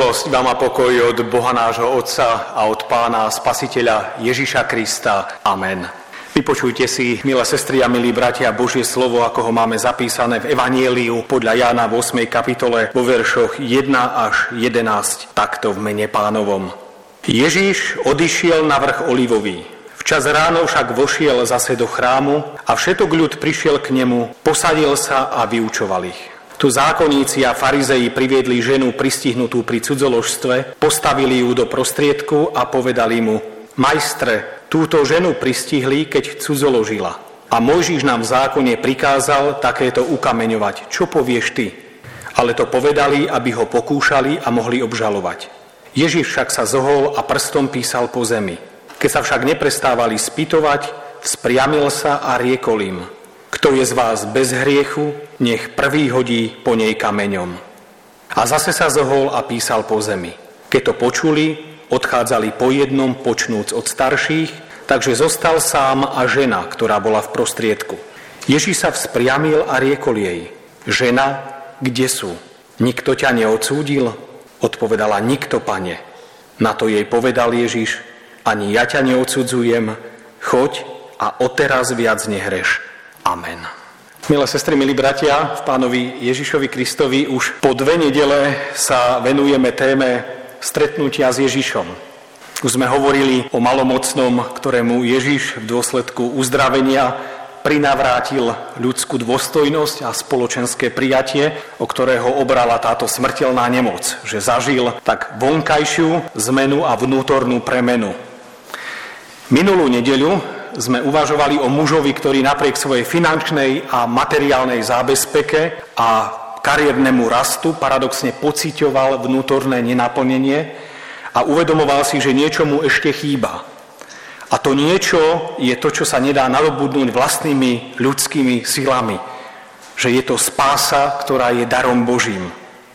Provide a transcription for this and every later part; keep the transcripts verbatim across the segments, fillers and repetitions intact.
Milosť vám a pokoj od Boha nášho Otca a od Pána Spasiteľa Ježiša Krista. Amen. Vypočujte si, milé sestry a milí bratia, Božie slovo, ako ho máme zapísané v Evanjeliu podľa Jána v ôsmej kapitole vo veršoch jeden až jedenásť, takto v mene Pánovom. Ježiš odišiel na vrch Olivový. Včas ráno však vošiel zase do chrámu a všetok ľud prišiel k nemu, posadil sa a vyučoval ich. Tu zákonníci a farizeji priviedli ženu pristihnutú pri cudzoložstve, postavili ju do prostriedku a povedali mu: Majstre, túto ženu pristihli, keď cudzoložila. A Mojžiš nám v zákone prikázal takéto ukameňovať. Čo povieš ty? Ale to povedali, aby ho pokúšali a mohli obžalovať. Ježiš však sa zohol a prstom písal po zemi. Keď sa však neprestávali spýtovať, vzpriamil sa a riekol im: Kto je z vás bez hriechu, nech prvý hodí po nej kameňom. A zase sa zohol a písal po zemi. Keď to počuli, odchádzali po jednom, počnúc od starších, takže zostal sám a žena, ktorá bola v prostriedku. Ježiš sa vzpriamil a riekol jej: Žena, kde sú? Nikto ťa neodsúdil? Odpovedala: Nikto, Pane. Na to jej povedal Ježiš: Ani ja ťa neodsudzujem, choď a odteraz viac nehreš. Amen. Milé sestry, milí bratia, v Pánovi Ježišovi Kristovi už po dve nedele sa venujeme téme stretnutia s Ježišom. Už sme hovorili o malomocnom, ktorému Ježiš v dôsledku uzdravenia prinavrátil ľudskú dôstojnosť a spoločenské prijatie, o ktorého obrala táto smrteľná nemoc, že zažil tak vonkajšiu zmenu a vnútornú premenu. Minulú nedeľu sme uvažovali o mužovi, ktorý napriek svojej finančnej a materiálnej zábezpeke a kariérnemu rastu paradoxne pociťoval vnútorné nenaplnenie a uvedomoval si, že niečo mu ešte chýba. A to niečo je to, čo sa nedá nadobudnúť vlastnými ľudskými silami. Že je to spása, ktorá je darom Božím.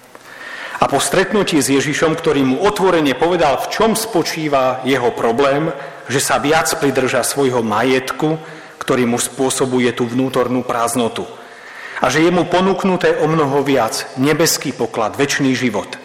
A po stretnutí s Ježišom, ktorý mu otvorene povedal, v čom spočíva jeho problém, že sa viac pridrža svojho majetku, ktorý mu spôsobuje tú vnútornú prázdnotu. A že je mu ponúknuté o mnoho viac, nebeský poklad, večný život.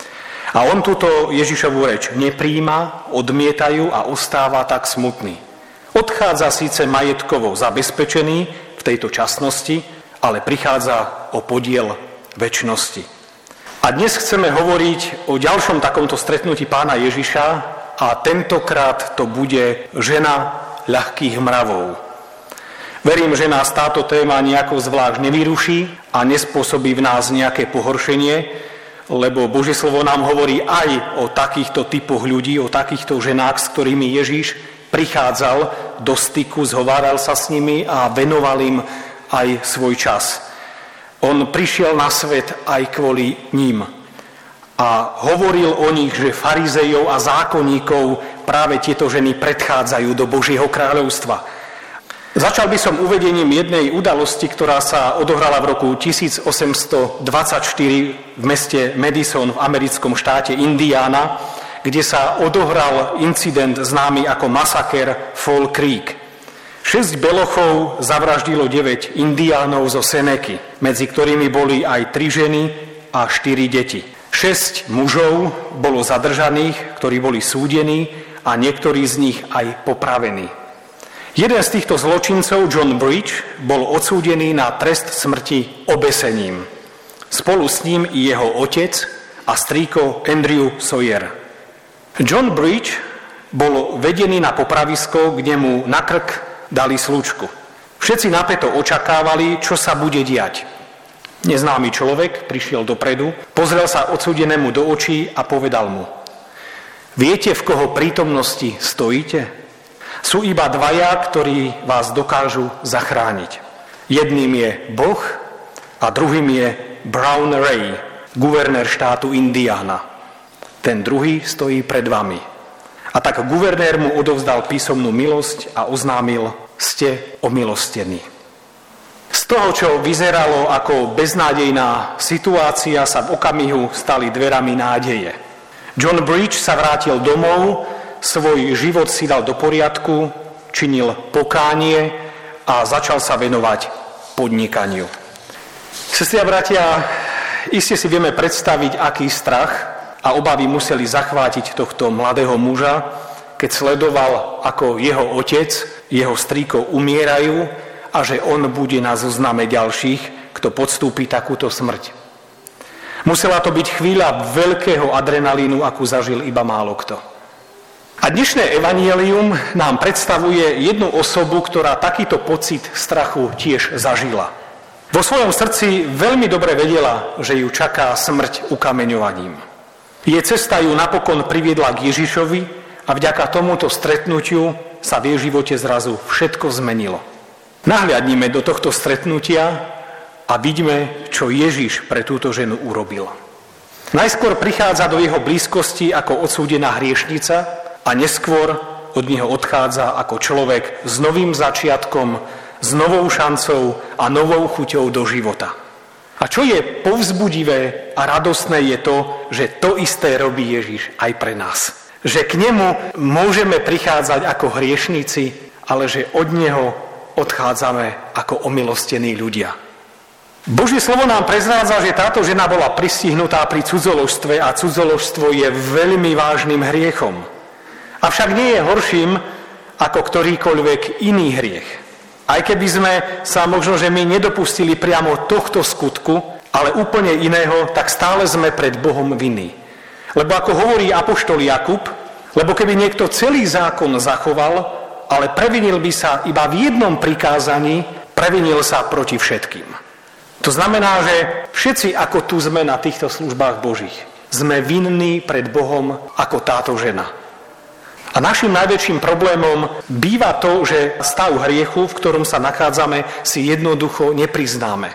A on túto Ježišovu reč nepríjma, odmietajú a ostáva tak smutný. Odchádza síce majetkovo zabezpečený v tejto časnosti, ale prichádza o podiel večnosti. A dnes chceme hovoriť o ďalšom takomto stretnutí Pána Ježiša, a tentokrát to bude žena ľahkých mravov. Verím, že nás táto téma nejako zvlášť nevyruší a nespôsobí v nás nejaké pohoršenie, lebo Božie slovo nám hovorí aj o takýchto typoch ľudí, o takýchto ženách, s ktorými Ježiš prichádzal do styku, zhováral sa s nimi a venoval im aj svoj čas. On prišiel na svet aj kvôli ním. A hovoril o nich, že farizejov a zákonníkov práve tieto ženy predchádzajú do Božieho kráľovstva. Začal by som uvedením jednej udalosti, ktorá sa odohrala v roku tisícosemstodvadsaťštyri v meste Madison v americkom štáte Indiana, kde sa odohral incident známy ako masaker Fall Creek. Šesť belochov zavraždilo deväť indiánov zo Seneky, medzi ktorými boli aj tri ženy a štyri deti. Šesť mužov bolo zadržaných, ktorí boli súdení a niektorí z nich aj popravení. Jeden z týchto zločincov, John Bridge, bol odsúdený na trest smrti obesením. Spolu s ním i jeho otec a strýko Andrew Sawyer. John Bridge bol vedený na popravisko, kde mu na krk dali slučku. Všetci napäto očakávali, čo sa bude diať. Neznámy človek prišiel dopredu, pozrel sa odsúdenému do očí a povedal mu: Viete, v koho prítomnosti stojíte? Sú iba dvaja, ktorí vás dokážu zachrániť. Jedným je Boh a druhým je Brown Ray, guvernér štátu Indiana. Ten druhý stojí pred vami. A tak guvernér mu odovzdal písomnú milosť a oznámil: Ste omilostení. Z toho, čo vyzeralo ako beznádejná situácia, sa v okamihu stali dverami nádeje. John Bridge sa vrátil domov, svoj život si dal do poriadku, činil pokánie a začal sa venovať podnikaniu. Sestri a bratia, iste si vieme predstaviť, aký strach a obavy museli zachvátiť tohto mladého muža, keď sledoval, ako jeho otec, jeho strýko umierajú a že on bude na zozname ďalších, kto podstúpi takúto smrť. Musela to byť chvíľa veľkého adrenalínu, akú zažil iba málo kto. A dnešné evanjelium nám predstavuje jednu osobu, ktorá takýto pocit strachu tiež zažila. Vo svojom srdci veľmi dobre vedela, že ju čaká smrť ukameňovaním. Jej cesta ju napokon priviedla k Ježišovi a vďaka tomuto stretnutiu sa v jej živote zrazu všetko zmenilo. Nahliadnime do tohto stretnutia a vidíme, čo Ježiš pre túto ženu urobil. Najskôr prichádza do jeho blízkosti ako odsúdená hriešnica a neskôr od neho odchádza ako človek s novým začiatkom, s novou šancou a novou chuťou do života. A čo je povzbudivé a radostné je to, že to isté robí Ježiš aj pre nás. Že k nemu môžeme prichádzať ako hriešníci, ale že od neho odchádzame ako omilostení ľudia. Božie slovo nám prezrádza, že táto žena bola pristihnutá pri cudzoložstve a cudzoložstvo je veľmi vážnym hriechom. Avšak nie je horším ako ktorýkoľvek iný hriech. Aj keby sme sa možno, že my nedopustili priamo tohto skutku, ale úplne iného, tak stále sme pred Bohom vinní. Lebo ako hovorí apoštol Jakub, lebo keby niekto celý zákon zachoval, ale previnil by sa iba v jednom prikázaní, previnil sa proti všetkým. To znamená, že všetci, ako tu sme na týchto službách Božích, sme vinní pred Bohom ako táto žena. A našim najväčším problémom býva to, že stav hriechu, v ktorom sa nachádzame, si jednoducho nepriznáme.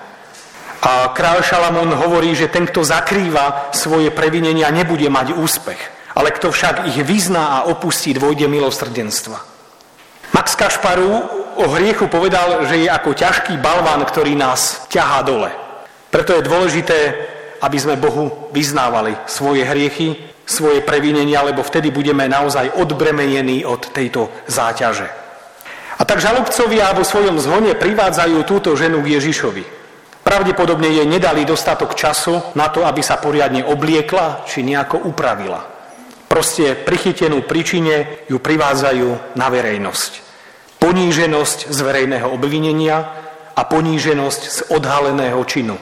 A kráľ Šalamún hovorí, že ten, kto zakrýva svoje previnenia, nebude mať úspech. Ale kto však ich vyzná a opustí, dôjde milosrdenstva. Max Kašparu o hriechu povedal, že je ako ťažký balván, ktorý nás ťahá dole. Preto je dôležité, aby sme Bohu vyznávali svoje hriechy, svoje previnenia, lebo vtedy budeme naozaj odbremenení od tejto záťaže. A tak žalobcovia vo svojom zhone privádzajú túto ženu k Ježišovi. Pravdepodobne jej nedali dostatok času na to, aby sa poriadne obliekla či nejako upravila. Proste prichytenú príčine ju privádzajú na verejnosť. Poníženosť z verejného obvinenia a poníženosť z odhaleného činu.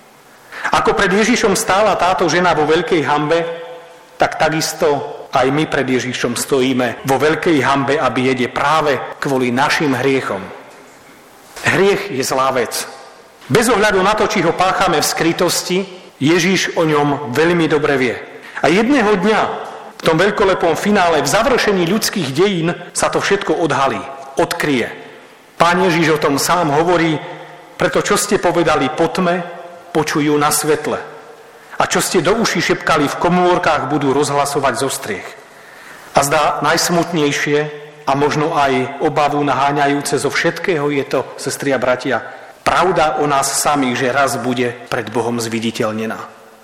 Ako pred Ježišom stála táto žena vo veľkej hanbe, tak takisto aj my pred Ježišom stojíme vo veľkej hanbe a biede práve kvôli našim hriechom. Hriech je zlá vec. Bez ohľadu na to, či ho páchame v skrytosti, Ježiš o ňom veľmi dobre vie. A jedného dňa, v tom veľkolepom finále, v završení ľudských dejín, sa to všetko odhalí, odkryje. Pán Ježiš o tom sám hovorí, preto čo ste povedali po tme, počujú na svetle. A čo ste do uší šepkali v komórkach, budú rozhlasovať zo striech. A zdá najsmutnejšie a možno aj obavu naháňajúce zo všetkého je to, sestri a bratia, pravda o nás samých, že raz bude pred Bohom zviditeľnená.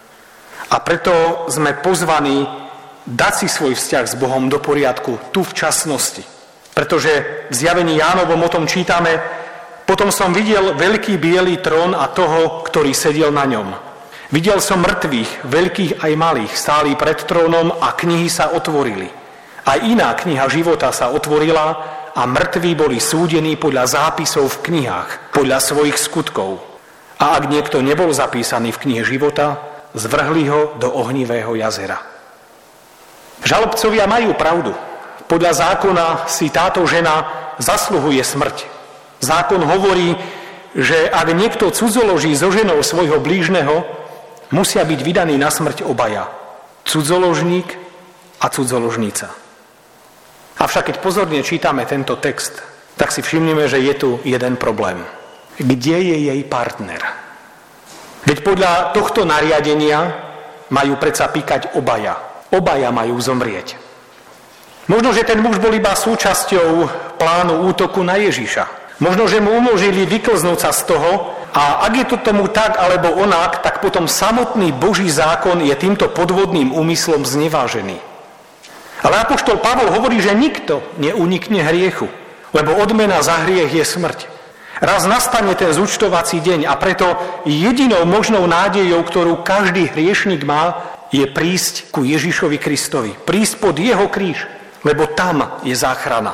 A preto sme pozvaní dať si svoj vzťah s Bohom do poriadku tu v časnosti. Pretože v zjavení Jánovom o tom čítame, potom som videl veľký biely trón a toho, ktorý sedel na ňom. Videl som mŕtvych, veľkých aj malých, stáli pred trónom a knihy sa otvorili. Aj iná kniha života sa otvorila a mŕtvi boli súdení podľa zápisov v knihách, podľa svojich skutkov. A ak niekto nebol zapísaný v knihe života, zvrhli ho do ohnivého jazera. Žalobcovia majú pravdu. Podľa zákona si táto žena zasluhuje smrť. Zákon hovorí, že ak niekto cudzoloží so ženou svojho blížneho, musia byť vydaní na smrť obaja. Cudzoložník a cudzoložnica. Avšak keď pozorne čítame tento text, tak si všimneme, že je tu jeden problém. Kde je jej partner? Veď podľa tohto nariadenia majú predsa píkať obaja. Obaja majú zomrieť. Možno, že ten muž bol iba súčasťou plánu útoku na Ježiša. Možno, že mu umožnili vyklznúť sa z toho, a ak je to tomu tak alebo onak, tak potom samotný Boží zákon je týmto podvodným úmyslom znevážený. Ale apoštol Pavol hovorí, že nikto neunikne hriechu, lebo odmena za hriech je smrť. Raz nastane ten zúčtovací deň a preto jedinou možnou nádejou, ktorú každý hriešnik má, je prísť ku Ježišovi Kristovi, prísť pod jeho kríž, lebo tam je záchrana.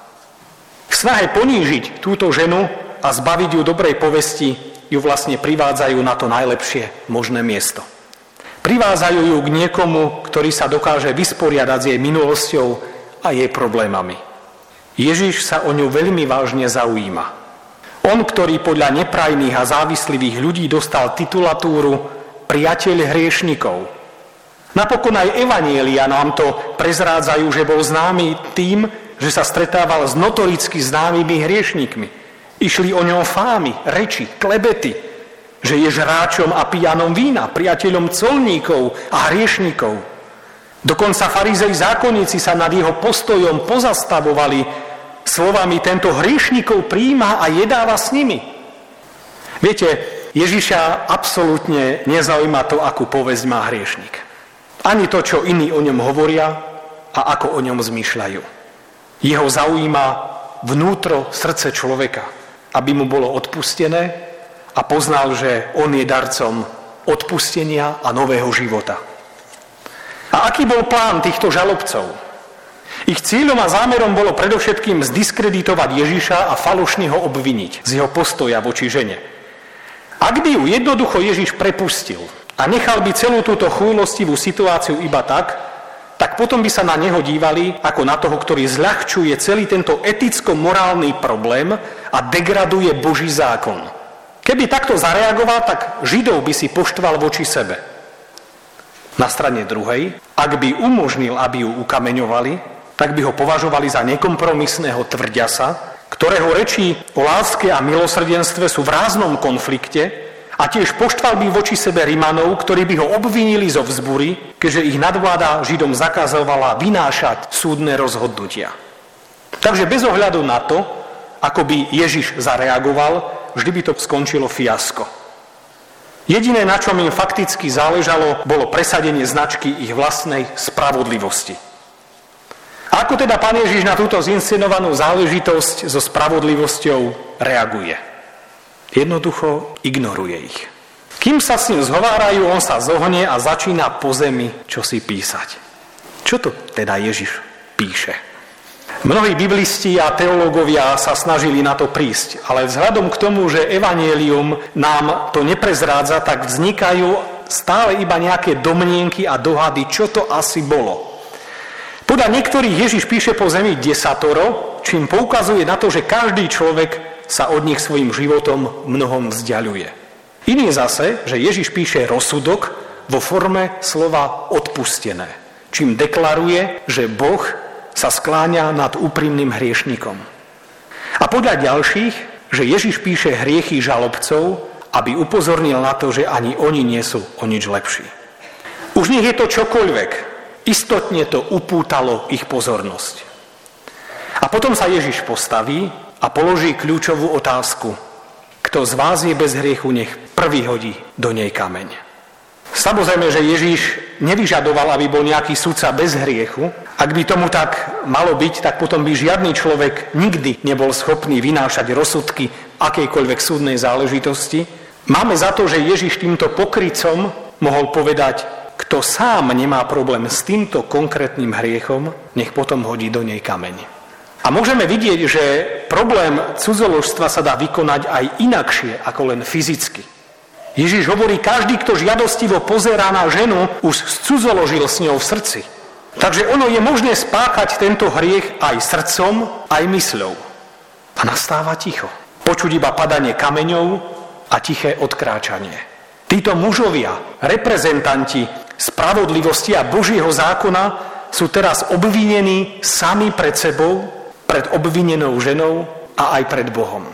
V snahe ponížiť túto ženu a zbaviť ju dobrej povesti, ju vlastne privádzajú na to najlepšie možné miesto. Privádzajú ju k niekomu, ktorý sa dokáže vysporiadať s jej minulosťou a jej problémami. Ježiš sa o ňu veľmi vážne zaujíma. On, ktorý podľa neprajných a závislivých ľudí dostal titulatúru priateľ hriešnikov. Napokon aj evanjelia nám to prezrádzajú, že bol známy tým, že sa stretával s notoricky známymi hriešnikmi. Išli o ňom fámy, reči, klebety, že je žráčom a pijanom vína, priateľom colníkov a hriešnikov. Dokonca farizei zákonníci sa nad jeho postojom pozastavovali slovami: tento hriešnikov prijíma a jedáva s nimi. Viete, Ježiša absolútne nezaujíma to, akú povesť má hriešnik. Ani to, čo iní o ňom hovoria a ako o ňom zmýšľajú. Jeho zaujíma vnútro, srdce človeka, aby mu bolo odpustené a poznal, že on je darcom odpustenia a nového života. A aký bol plán týchto žalobcov? Ich cieľom a zámerom bolo predovšetkým zdiskreditovať Ježiša a falošne ho obviniť z jeho postoja voči žene. Ak by ju jednoducho Ježiš prepustil a nechal by celú túto chúlostivú situáciu iba tak, tak potom by sa na neho dívali ako na toho, ktorý zľahčuje celý tento eticko-morálny problém a degraduje Boží zákon. Keby takto zareagoval, tak Židov by si poštval voči sebe. Na strane druhej, ak by umožnil, aby ju ukameňovali, tak by ho považovali za nekompromisného tvrďasa, ktorého reči o láske a milosrdenstve sú v ráznom konflikte, a tiež poštval by voči sebe Rimanov, ktorí by ho obvinili zo vzbury, keďže ich nadvláda Židom zakazovala vynášať súdne rozhodnutia. Takže bez ohľadu na to, ako by Ježiš zareagoval, vždy by to skončilo fiasko. Jediné, na čom im fakticky záležalo, bolo presadenie značky ich vlastnej spravodlivosti. A ako teda Pán Ježiš na túto zinscenovanú záležitosť so spravodlivosťou reaguje? Jednoducho ignoruje ich. Kým sa s ním zhovárajú, on sa zohne a začína po zemi čosi písať. Čo to teda Ježiš píše? Mnohí biblisti a teológovia sa snažili na to prísť, ale vzhľadom k tomu, že evanjelium nám to neprezrádza, tak vznikajú stále iba nejaké domnienky a dohady, čo to asi bolo. Podľa niektorých Ježiš píše po zemi desatoro, čím poukazuje na to, že každý človek sa od nich svojim životom mnohom vzdialuje. Iný zase, že Ježiš píše rozsudok vo forme slova odpustené, čím deklaruje, že Boh sa skláňa nad úprimným hriešnikom. A podľa ďalších, že Ježiš píše hriechy žalobcov, aby upozornil na to, že ani oni nie sú o nič lepší. Už nech je to čokoľvek, istotne to upútalo ich pozornosť. A potom sa Ježiš postaví a položí kľúčovú otázku. Kto z vás je bez hriechu, nech prvý hodí do nej kameň. Samozrejme, že Ježiš nevyžadoval, aby bol nejaký sudca bez hriechu. Ak by tomu tak malo byť, tak potom by žiadny človek nikdy nebol schopný vynášať rozsudky akejkoľvek súdnej záležitosti. Máme za to, že Ježiš týmto pokrytcom mohol povedať, kto sám nemá problém s týmto konkrétnym hriechom, nech potom hodí do nej kameň. A môžeme vidieť, že problém cudzoložstva sa dá vykonať aj inakšie ako len fyzicky. Ježiš hovorí, každý, kto žiadostivo pozerá na ženu, už cudzoložil s ňou v srdci. Takže ono je možné spáchať tento hriech aj srdcom, aj mysľou. A nastáva ticho. Počuť iba padanie kameňov a tiché odkráčanie. Títo mužovia, reprezentanti spravodlivosti a Božieho zákona sú teraz obvinení sami pred sebou, pred obvinenou ženou a aj pred Bohom.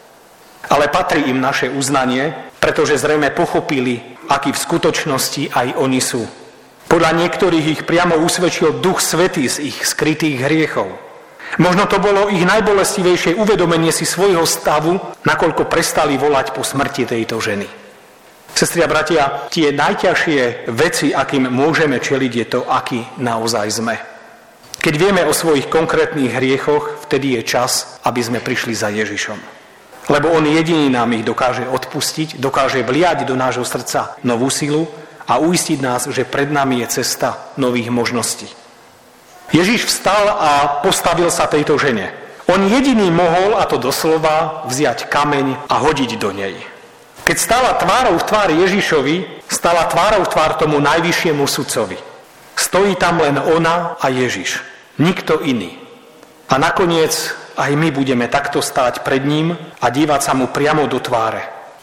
Ale patrí im naše uznanie, pretože zrejme pochopili, akí v skutočnosti aj oni sú. Podľa niektorých ich priamo usvedčil Duch Svätý z ich skrytých hriechov. Možno to bolo ich najbolestivejšie uvedomenie si svojho stavu, nakoľko prestali volať po smrti tejto ženy. Sestri a bratia, tie najťažšie veci, akým môžeme čeliť, je to, aký naozaj sme. Keď vieme o svojich konkrétnych hriechoch, vtedy je čas, aby sme prišli za Ježišom. Lebo on jediný nám ich dokáže odpustiť, dokáže vliať do nášho srdca novú silu a uistiť nás, že pred nami je cesta nových možností. Ježiš vstal a postavil sa tejto žene. On jediný mohol, a to doslova, vziať kameň a hodiť do nej. Keď stála tvárou v tvár Ježišovi, stála tvárou v tvár tomu najvyššiemu sudcovi. Stojí tam len ona a Ježiš. Nikto iný. A nakoniec aj my budeme takto stáť pred ním a dívať sa mu priamo do tváre.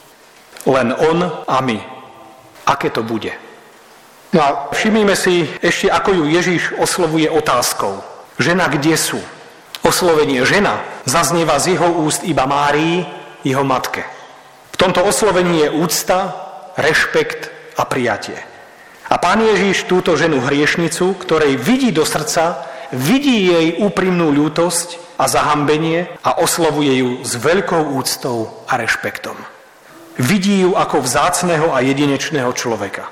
Len on a my. Aké to bude? No a všimnime si ešte, ako ju Ježiš oslovuje otázkou. Žena, kde sú? Oslovenie žena zaznieva z jeho úst iba Márii, jeho matke. V tomto oslovení je úcta, rešpekt a prijatie. A Pán Ježiš túto ženu hriešnicu, ktorej vidí do srdca, vidí jej úprimnú ľútosť a zahambenie a oslovuje ju s veľkou úctou a rešpektom. Vidí ju ako vzácneho a jedinečného človeka.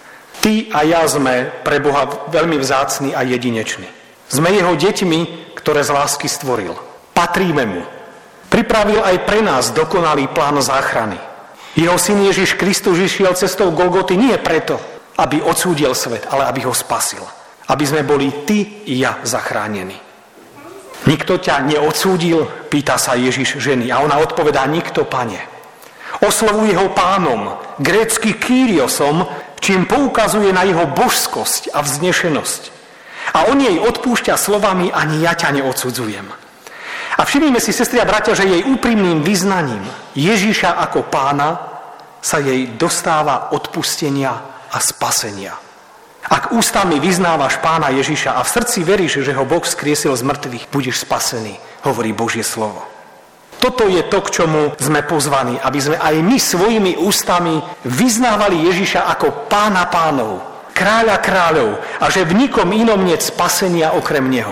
Ty a ja sme pre Boha veľmi vzácni a jedineční. Sme jeho deťmi, ktoré z lásky stvoril. Patríme mu. Pripravil aj pre nás dokonalý plán záchrany. Jeho syn Ježiš Kristus išiel cestou Golgoty nie preto, aby odsúdil svet, ale aby ho spasil. Aby sme boli ty i ja zachránení. Nikto ťa neodsúdil? Pýta sa Ježiš ženy. A ona odpovedá, nikto, Pane. Oslovuje ho pánom, grécky Kyriosom, čím poukazuje na jeho božskosť a vznešenosť. A on jej odpúšťa slovami, ani ja ťa neodsudzujem. A všimnime si, sestri a bratia, že jej úprimným vyznaním Ježiša ako pána sa jej dostáva odpustenia a spasenia. Ak ústami vyznávaš pána Ježiša a v srdci veríš, že ho Boh skriesil z mŕtvych, budeš spasený, hovorí Božie slovo. Toto je to, k čomu sme pozvaní, aby sme aj my svojimi ústami vyznávali Ježiša ako pána pánov, kráľa kráľov a že v nikom inom nie spasenia okrem neho.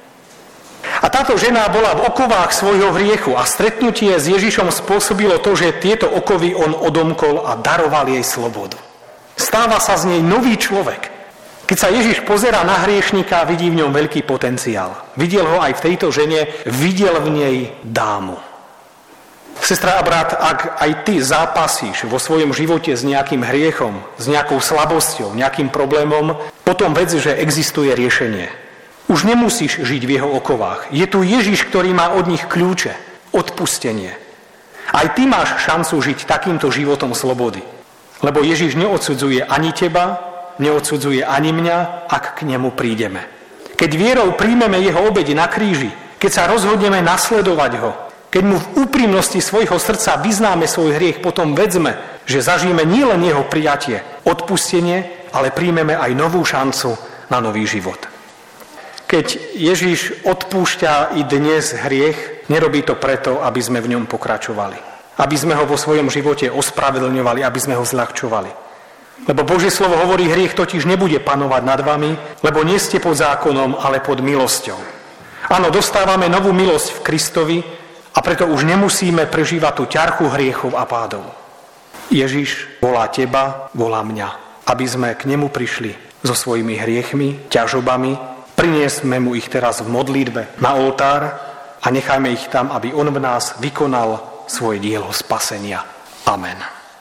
A táto žena bola v okovách svojho hriechu a stretnutie s Ježišom spôsobilo to, že tieto okovy on odomkol a daroval jej slobodu. Stáva sa z nej nový človek. Keď sa Ježiš pozerá na hriešnika, vidí v ňom veľký potenciál. Videl ho aj v tejto žene, videl v nej dámu. Sestra a brat, ak aj ty zápasíš vo svojom živote s nejakým hriechom, s nejakou slabosťou, nejakým problémom, potom vedz, že existuje riešenie. Už nemusíš žiť v jeho okovách. Je tu Ježiš, ktorý má od nich kľúče, odpustenie. Aj ty máš šancu žiť takýmto životom slobody. Lebo Ježiš neodsudzuje ani teba, neodsudzuje ani mňa, ak k nemu prídeme. Keď vierou príjmeme jeho obeť na kríži, keď sa rozhodneme nasledovať ho, keď mu v úprimnosti svojho srdca vyznáme svoj hriech, potom vedzme, že zažijeme nielen jeho prijatie, odpustenie, ale príjmeme aj novú šancu na nový život. Keď Ježiš odpúšťa i dnes hriech, nerobí to preto, aby sme v ňom pokračovali. Aby sme ho vo svojom živote ospravedlňovali, aby sme ho zľahčovali. Lebo Božie slovo hovorí, hriech totiž nebude panovať nad vami, lebo nie ste pod zákonom, ale pod milosťou. Áno, dostávame novú milosť v Kristovi a preto už nemusíme prežívať tú ťarchu hriechov a pádov. Ježiš volá teba, volá mňa, aby sme k nemu prišli so svojimi hriechmi, ťažobami, priniesme mu ich teraz v modlitbe na oltár a nechajme ich tam, aby on v nás vykonal svoje dielo spasenia. Amen.